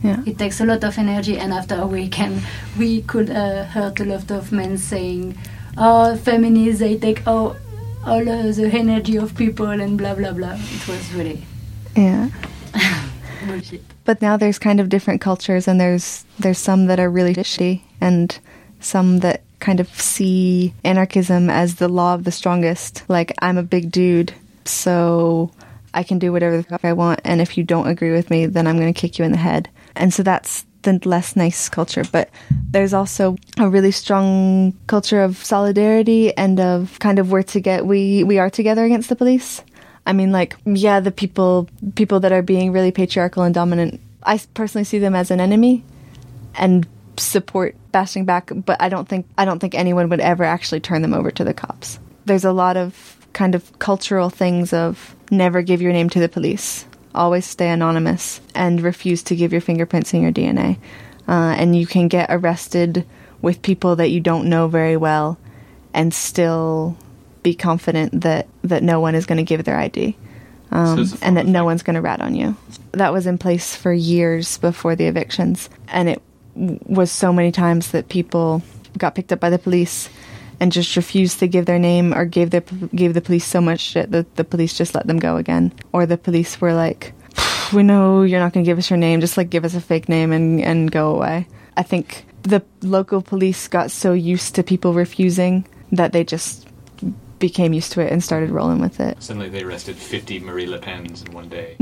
Yeah. It takes a lot of energy, and after a weekend, we could uh, heard a lot of men saying, "Oh, feminists, they take all, all uh, the energy of people and blah blah blah." It was really Yeah. bullshit. But now there's kind of different cultures, and there's there's some that are really shitty, and some that kind of see anarchism as the law of the strongest. Like, I'm a big dude, so I can do whatever the fuck I want, and if you don't agree with me, then I'm going to kick you in the head. And so that's the less nice culture. But there's also a really strong culture of solidarity and of kind of we're to get we we are together against the police. I mean, like, yeah, the people people that are being really patriarchal and dominant, I personally see them as an enemy and support bashing back, but I don't think I don't think anyone would ever actually turn them over to the cops. There's a lot of kind of cultural things of never give your name to the police, always stay anonymous, and refuse to give your fingerprints and your D N A. Uh, and you can get arrested with people that you don't know very well and still be confident that, that no one is going to give their I D. Um, So and that no one's going to rat on you. That was in place for years before the evictions. And it w- was so many times that people got picked up by the police and just refused to give their name, or gave, their, gave the police so much shit that the police just let them go again. Or the police were like, we know you're not going to give us your name, just like give us a fake name and, and go away. I think the local police got so used to people refusing that they just became used to it and started rolling with it. Suddenly they arrested fifty Marie Le Pens in one day.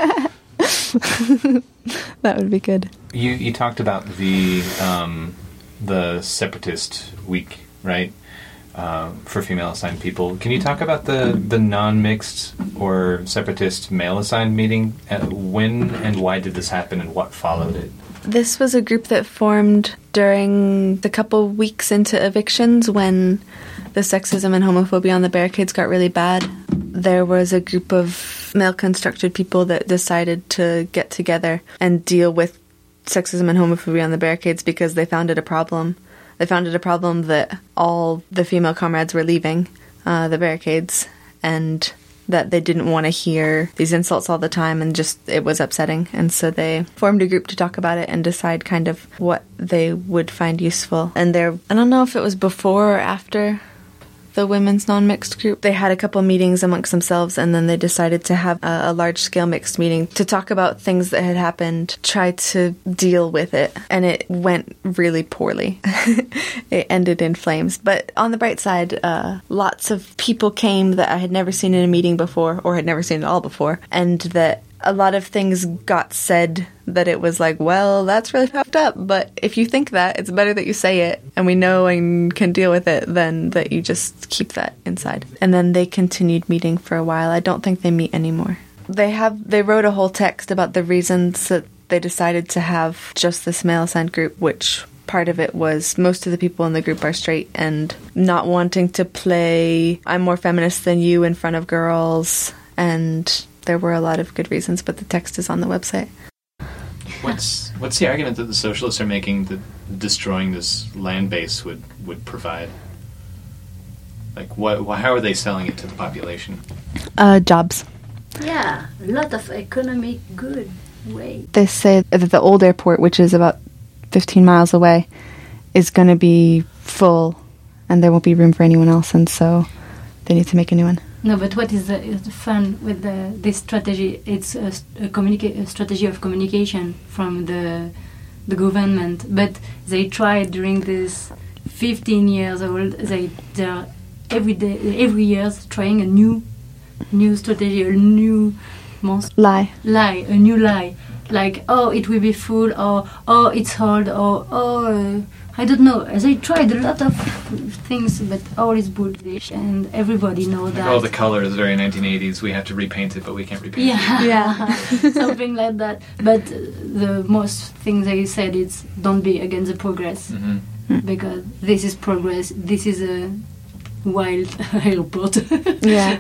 That would be good. You you talked about the um, the separatist week, right? Uh, for female assigned people. Can you talk about the, the non-mixed or separatist male assigned meeting? Uh, when and why did this happen, and what followed it? This was a group that formed during the couple weeks into evictions when the sexism and homophobia on the barricades got really bad. There was a group of male-constructed people that decided to get together and deal with sexism and homophobia on the barricades because they found it a problem. They found it a problem that all the female comrades were leaving uh, the barricades, and that they didn't want to hear these insults all the time, and just it was upsetting. And so they formed a group to talk about it and decide kind of what they would find useful. And there, I don't know if it was before or after the women's non-mixed group. They had a couple meetings amongst themselves, and then they decided to have a, a large-scale mixed meeting to talk about things that had happened, try to deal with it, and it went really poorly. It ended in flames. But on the bright side, uh, lots of people came that I had never seen in a meeting before, or had never seen at all before, and that a lot of things got said that it was like, well, that's really fucked up, but if you think that, it's better that you say it, and we know and can deal with it, than that you just keep that inside. And then they continued meeting for a while. I don't think they meet anymore. They have, they wrote a whole text about the reasons that they decided to have just this male-assigned group, which part of it was most of the people in the group are straight, and not wanting to play I'm more feminist than you in front of girls, and there were a lot of good reasons, but the text is on the website. What's what's the argument that the socialists are making that destroying this land base would, would provide? Like, what? How are they selling it to the population? Uh, jobs. Yeah, a lot of economic good way. They say that the old airport, which is about fifteen miles away, is going to be full, and there won't be room for anyone else, and so they need to make a new one. No, but what is the, is the fun with the, this strategy? It's a, a, communica- a strategy of communication from the the government. But they tried during this fifteen years old. They they're every day, every year trying a new new strategy, a new monster Lie. lie, a new lie. Like, oh, it will be full, or oh, it's hard, or oh, uh, I don't know. They tried a lot of things, but all is bullshit, and everybody knows Like, that. oh, the color is very nineteen eighties. We have to repaint it, but we can't repaint it. Yeah, Yeah. something like that. But uh, the most thing they said is don't be against the progress, Mm-hmm. because this is progress. This is a wild airport. Yeah.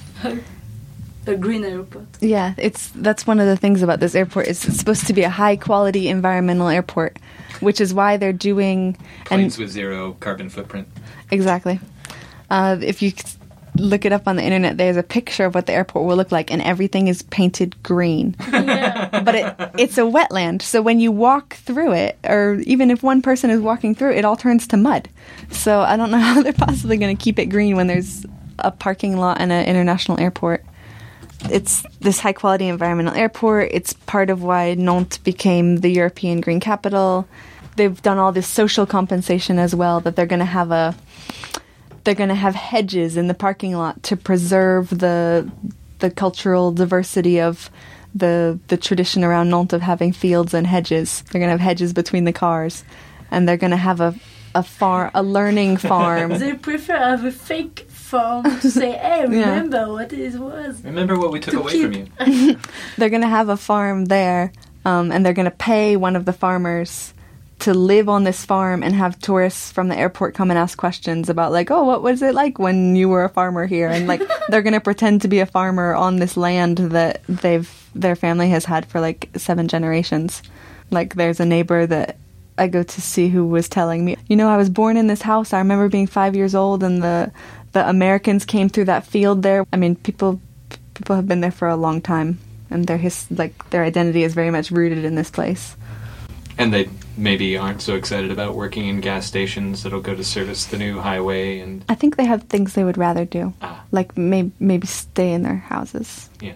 A green airport. Yeah, it's that's one of the things about this airport is it's supposed to be a high quality environmental airport, which is why they're doing Planes with zero carbon footprint. exactly. Uh, if you look it up on the internet, there's a picture of what the airport will look like, and everything is painted green. Yeah. But it, it's a wetland, so when you walk through it, or even if one person is walking through it, it all turns to mud. So I don't know how they're possibly going to keep it green when there's a parking lot and an international airport. It's this high-quality environmental airport. It's part of why Nantes became the European Green Capital. They've done all this social compensation as well, that they're going to have a... They're going to have hedges in the parking lot to preserve the the cultural diversity of the the tradition around Nantes of having fields and hedges. They're going to have hedges between the cars, and they're going to have a a farm, a learning farm. They prefer have a fake farm to say, "Hey, remember yeah. what it was? Remember what we took to away keep. from you." They're going to have a farm there, um, and they're going to pay one of the farmers to live on this farm and have tourists from the airport come and ask questions about, like, oh, what was it like when you were a farmer here? And, like, they're going to pretend to be a farmer on this land that they've their family has had for, like, seven generations. Like, there's a neighbor that I go to see who was telling me, you know, I was born in this house. I remember being five years old, and the the Americans came through that field there. I mean, people people have been there for a long time, and their his like their identity is very much rooted in this place. And they maybe aren't so excited about working in gas stations that'll go to service the new highway. And I think they have things they would rather do, ah. like may- maybe stay in their houses. Yeah.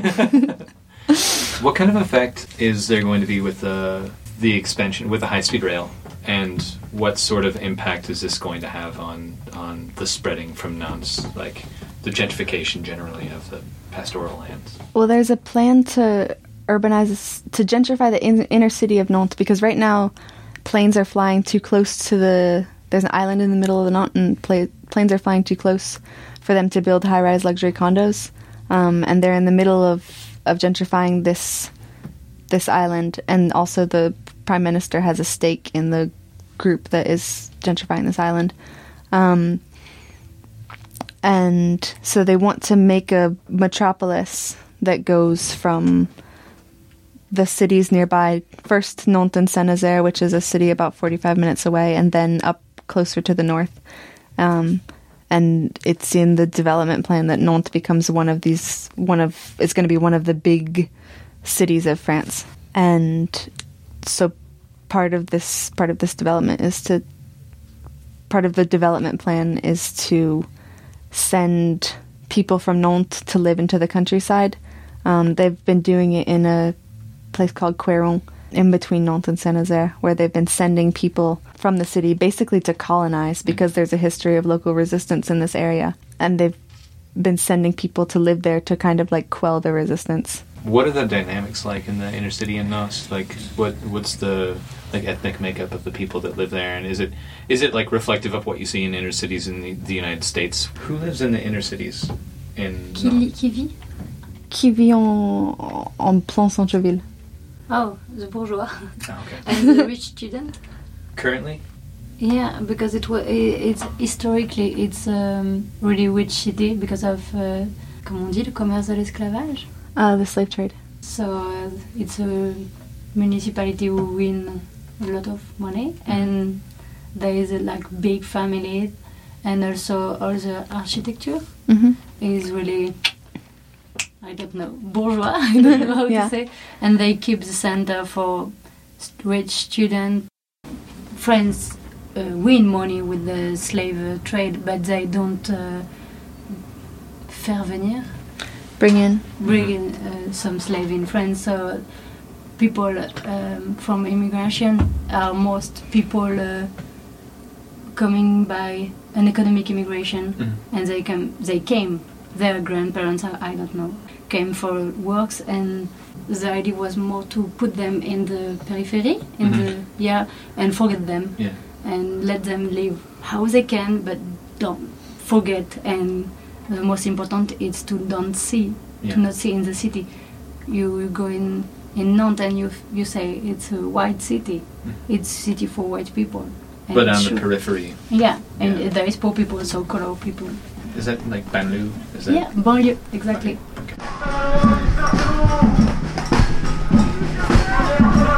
What kind of effect is there going to be with the the expansion, with the high-speed rail? And what sort of impact is this going to have on, on the spreading from Nantes, like the gentrification generally of the pastoral lands? Well, there's a plan to urbanize, to gentrify the in- inner city of Nantes, because right now planes are flying too close to the... There's an island in the middle of the Nantes, and pla- planes are flying too close for them to build high-rise luxury condos. Um, and they're in the middle of, of gentrifying this this island, and also the Prime Minister has a stake in the group that is gentrifying this island. Um, and so they want to make a metropolis that goes from the cities nearby, first Nantes and Saint-Nazaire, which is a city about forty-five minutes away, and then up closer to the north. Um, and it's in the development plan that Nantes becomes one of these, one of, it's going to be one of the big cities of France. And so part of this part of this development is to part of the development plan is to send people from Nantes to live into the countryside. Um, they've been doing it in a place called Queyron, in between Nantes and Saint-Nazaire, where they've been sending people from the city basically to colonize, because there's a history of local resistance in this area, and they've been sending people to live there to kind of like quell the resistance. What are the dynamics like in the inner city in Nantes? Like, what what's the like ethnic makeup of the people that live there, and is it is it like reflective of what you see in inner cities in the, the United States? Who lives in the inner cities in Qui, Nantes? qui vit? Qui vit en, en plein centre-ville. Oh, the bourgeois. Oh, okay. And the rich student. Currently? Yeah, because it was it's historically it's um, really rich city because of uh, comment on dit, le commerce de l'esclavage. Uh, the slave trade. So uh, it's a municipality who win a lot of money, and there is a like big family, and also all the architecture Mm-hmm. is really, I don't know, bourgeois. I don't know how Yeah. to say. And they keep the center for rich students. France uh, win money with the slave uh, trade, but they don't uh, faire venir. Bring in. Bring in uh, some slave in France. So people um, from immigration are most people uh, coming by an economic immigration, Mm-hmm. and they come. They came. Their grandparents, I don't know, came for works, and the idea was more to put them in the periphery, in Mhm. the yeah, and forget them, Yeah. and let them live how they can, but don't forget. And the most important is to don't see, Yeah. to not see in the city. You go in in Nantes and you you say it's a white city, Mm. it's city for white people. And But it on the should- periphery. Yeah, and Yeah. there is poor people, so color people. Is that like banlieue? Is that Yeah, banlieue, exactly. Okay.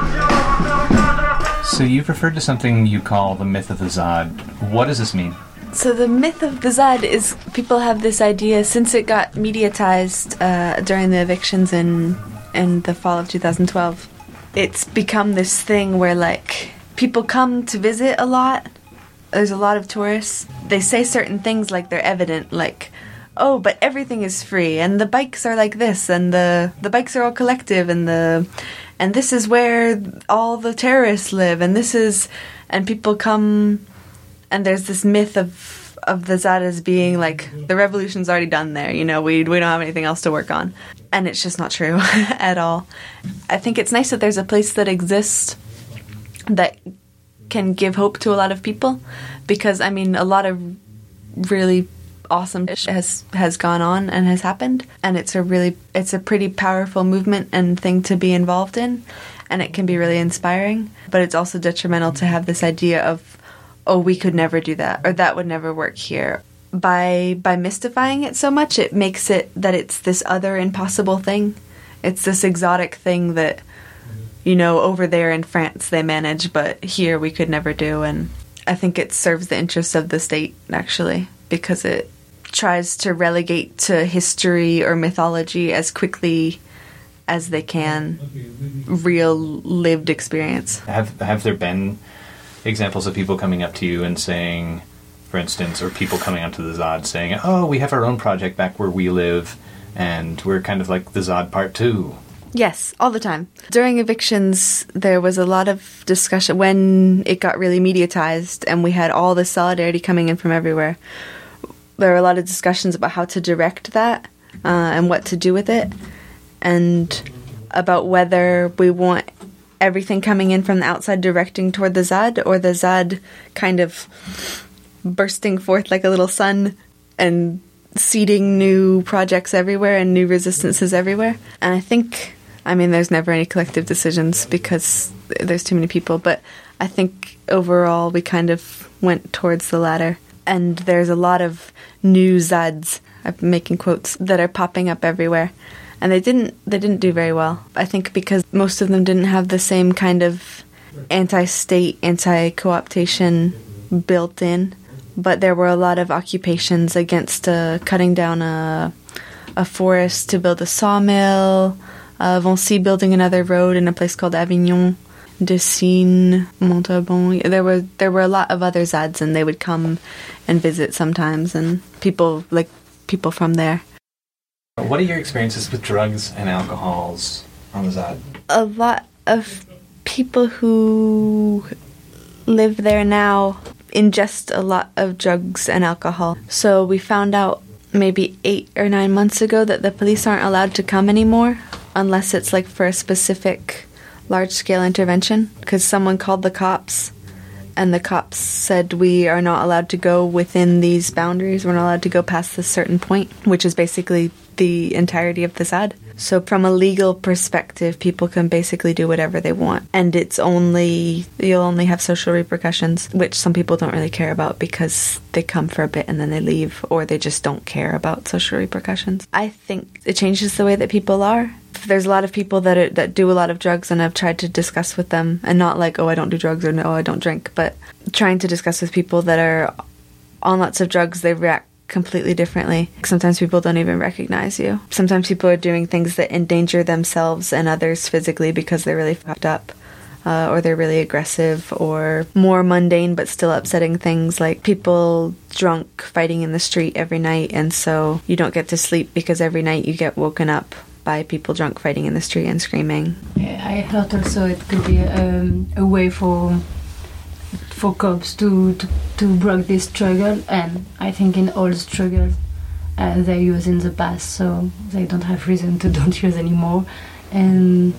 So you've referred to something you call the myth of the Zod. What does this mean? So the myth of the Zad is people have this idea since it got mediatized uh, during the evictions in in the fall of two thousand twelve. It's become this thing where like people come to visit a lot. There's a lot of tourists. They say certain things like they're evident, like, oh, but everything is free, and the bikes are like this, and the the bikes are all collective, and the and this is where all the terrorists live, and this is, and people come, and there's this myth of of the Zad as being like the revolution's already done there, you know, we we don't have anything else to work on, and it's just not true at all. I think it's nice that there's a place that exists that can give hope to a lot of people, because I mean a lot of really awesome shit has has gone on and has happened, and it's a really it's a pretty powerful movement and thing to be involved in, and it can be really inspiring, but it's also detrimental to have this idea of, oh, we could never do that, or that would never work here. By by mystifying it so much, it makes it that it's this other impossible thing. It's this exotic thing that, you know, over there in France they manage, but here we could never do. And I think it serves the interests of the state, actually, because it tries to relegate to history or mythology as quickly as they can real lived experience. Have have there been examples of people coming up to you and saying, for instance, or people coming onto the Zad saying, oh, we have our own project back where we live, and we're kind of like the Zad part two? Yes, all the time. During evictions, there was a lot of discussion when it got really mediatized and we had all this solidarity coming in from everywhere. There were a lot of discussions about how to direct that uh, and what to do with it, and about whether we want everything coming in from the outside directing toward the Zad, or the Zad kind of bursting forth like a little sun and seeding new projects everywhere and new resistances everywhere. And I think, I mean, there's never any collective decisions because there's too many people, but I think overall we kind of went towards the latter. And there's a lot of new Zads, I'm making quotes, that are popping up everywhere. And they didn't they didn't do very well. I think because most of them didn't have the same kind of anti-state, anti-co-optation built in. But there were a lot of occupations against uh, cutting down a, a forest to build a sawmill, uh, Vinci building another road in a place called Avignon, Dessines, Montauban. There were there were a lot of other Zads, and they would come and visit sometimes, and people like people from there. What are your experiences with drugs and alcohols on the Zad? A lot of people who live there now ingest a lot of drugs and alcohol. So we found out maybe eight or nine months ago that the police aren't allowed to come anymore unless it's like for a specific large-scale intervention, because someone called the cops and the cops said we are not allowed to go within these boundaries. We're not allowed to go past this certain point, which is basically the entirety of the Zad. So from a legal perspective, people can basically do whatever they want. And it's only, you'll only have social repercussions, which some people don't really care about because they come for a bit and then they leave, or they just don't care about social repercussions. I think it changes the way that people are. There's a lot of people that are, that do a lot of drugs, and I've tried to discuss with them, and not like, oh, I don't do drugs, or no, I don't drink, but trying to discuss with people that are on lots of drugs, they react completely differently. Sometimes people don't even recognize you. Sometimes people are doing things that endanger themselves and others physically because they're really fucked up, uh, or they're really aggressive, or more mundane but still upsetting things like people drunk fighting in the street every night, and so you don't get to sleep because every night you get woken up by people drunk fighting in the street and screaming. Yeah, I heard also it could be um, a way for for cops to, to, to break this struggle, and I think in all struggles uh, they use in the past, so they don't have reason to don't use anymore. And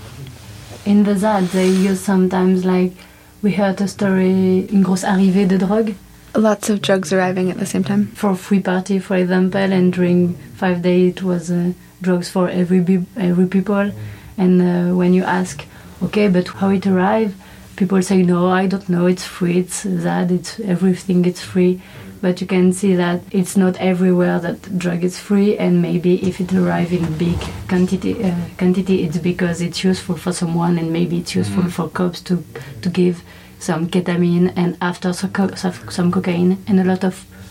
in the Zad they use sometimes, like we heard a story in Grosse Arrivée de drogue. Lots of drugs arriving at the same time. For free party, for example, and during five days it was uh, drugs for every be- every people. And uh, when you ask, okay, but how it arrived? People say, no, I don't know, it's free, it's that, it's everything, it's free. But you can see that it's not everywhere that drug is free, and maybe if it arrives in big quantity, uh, quantity, it's because it's useful for someone, and maybe it's useful mm. for cops to to give some ketamine and after some, co- some cocaine. And a lot of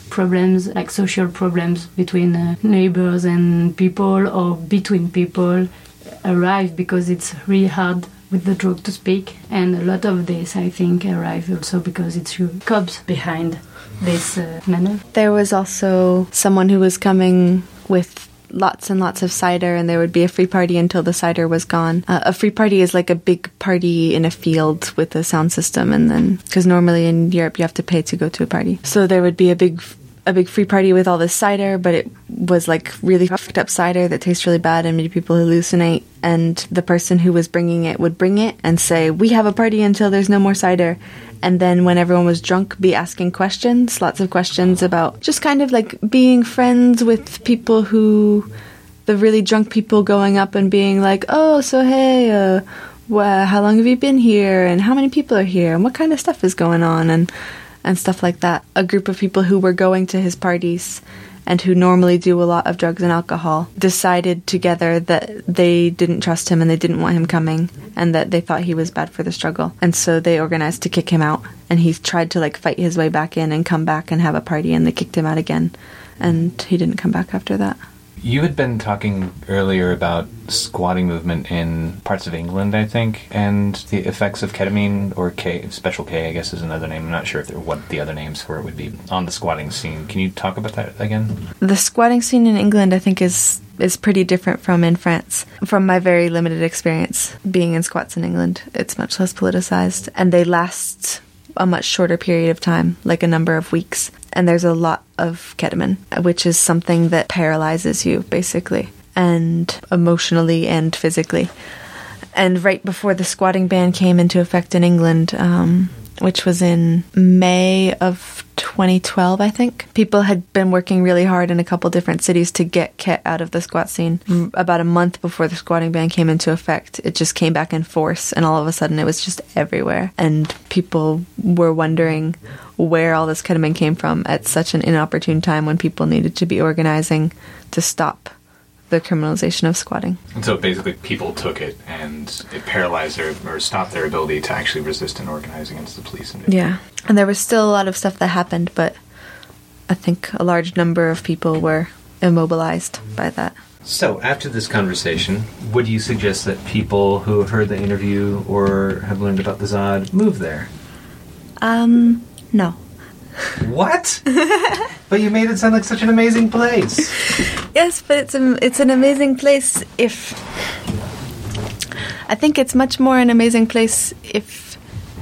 problems, like social problems between uh, neighbors and people or between people arrive because it's really hard with the drug to speak. And a lot of this, I think, arrive also because it's your cops behind this uh, manner. There was also someone who was coming with lots and lots of cider, and there would be a free party until the cider was gone. Uh, a free party is like a big party in a field with a sound system, and then because normally in Europe you have to pay to go to a party, so there would be a big a big free party with all this cider, but it was like really fucked up cider that tastes really bad and made people hallucinate. And the person who was bringing it would bring it and say, "We have a party until there's no more cider." And then when everyone was drunk, be asking questions, lots of questions about just kind of like being friends with people who, the really drunk people going up and being like, "Oh, so hey, uh, well, how long have you been here? And how many people are here? And what kind of stuff is going on?" And, and stuff like that. A group of people who were going to his parties and who normally do a lot of drugs and alcohol decided together that they didn't trust him and they didn't want him coming and that they thought he was bad for the struggle. And so they organized to kick him out, and he tried to like fight his way back in and come back and have a party, and they kicked him out again, and he didn't come back after that. You had been talking earlier about squatting movement in parts of England, I think, and the effects of ketamine, or K, Special K, I guess is another name. I'm not sure if there, what the other names for it would be, on the squatting scene. Can you talk about that again? The squatting scene in England, I think, is is pretty different from in France. From my very limited experience being in squats in England, it's much less politicized, and they last a much shorter period of time, like a number of weeks. And there's a lot of ketamine, which is something that paralyzes you, basically, and emotionally and physically. And right before the squatting ban came into effect in England, um, which was in May of twenty twelve, I think, people had been working really hard in a couple different cities to get Ket out of the squat scene. About a month before the squatting ban came into effect, it just came back in force, and all of a sudden it was just everywhere. And people were wondering where all this ketamine came from at such an inopportune time when people needed to be organizing to stop the criminalization of squatting. And so basically people took it and it paralyzed their, or stopped their ability to actually resist and organize against the police. And yeah. And there was still a lot of stuff that happened, but I think a large number of people were immobilized by that. So, after this conversation, would you suggest that people who have heard the interview or have learned about the Zod move there? Um, no. What? But you made it sound like such an amazing place. Yes, but it's a, it's an amazing place if... I think it's much more an amazing place if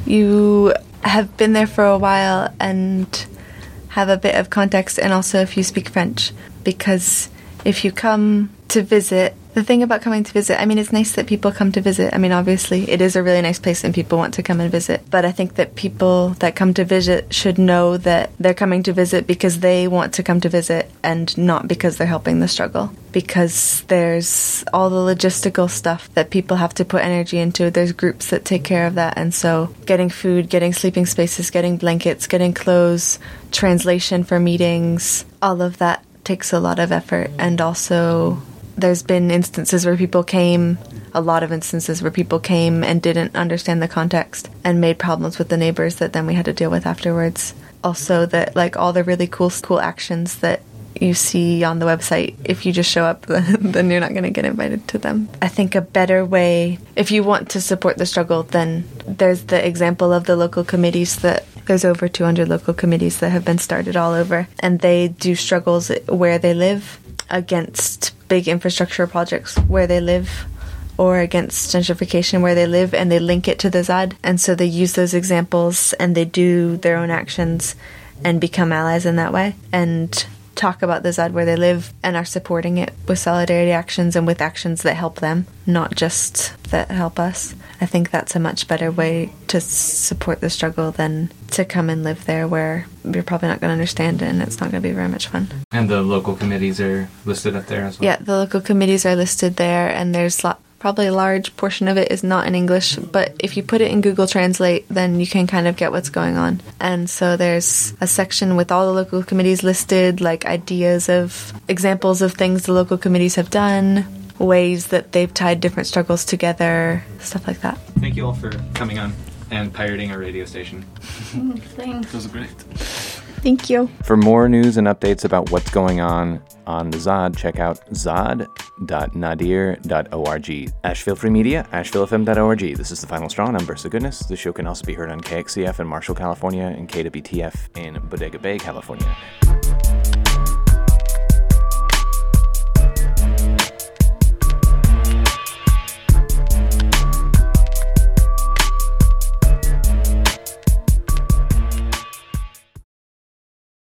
you have been there for a while and have a bit of context, and also if you speak French. Because if you come to visit... The thing about coming to visit, I mean, it's nice that people come to visit. I mean, obviously, it is a really nice place and people want to come and visit. But I think that people that come to visit should know that they're coming to visit because they want to come to visit and not because they're helping the struggle. Because there's all the logistical stuff that people have to put energy into. There's groups that take care of that. And so getting food, getting sleeping spaces, getting blankets, getting clothes, translation for meetings, all of that takes a lot of effort. And also... There's been instances where people came, a lot of instances where people came and didn't understand the context and made problems with the neighbors that then we had to deal with afterwards. Also, that like all the really cool, cool actions that you see on the website, if you just show up, then you're not going to get invited to them. I think a better way, if you want to support the struggle, then there's the example of the local committees that there's over two hundred local committees that have been started all over, and they do struggles where they live against big infrastructure projects where they live, or against gentrification where they live, and they link it to the Zod. And so they use those examples and they do their own actions and become allies in that way, and talk about the Zod where they live and are supporting it with solidarity actions and with actions that help them, not just that help us. I think that's a much better way to support the struggle than to come and live there where you're probably not going to understand it and it's not going to be very much fun. And the local committees are listed up there as well? Yeah, the local committees are listed there, and there's lo- probably a large portion of it is not in English, but if you put it in Google Translate, then you can kind of get what's going on. And so there's a section with all the local committees listed, like ideas of examples of things the local committees have done, ways that they've tied different struggles together, stuff like that. Thank you all for coming on and pirating our radio station. Thanks. It was great. Thank you. For more news and updates about what's going on on the Zod, check out zod dot nadir dot org. Asheville Free Media, asheville f m dot org. This is The Final Straw. I'm Bursa Goodness. The show can also be heard on K X C F in Marshall, California, and K W T F in Bodega Bay, California.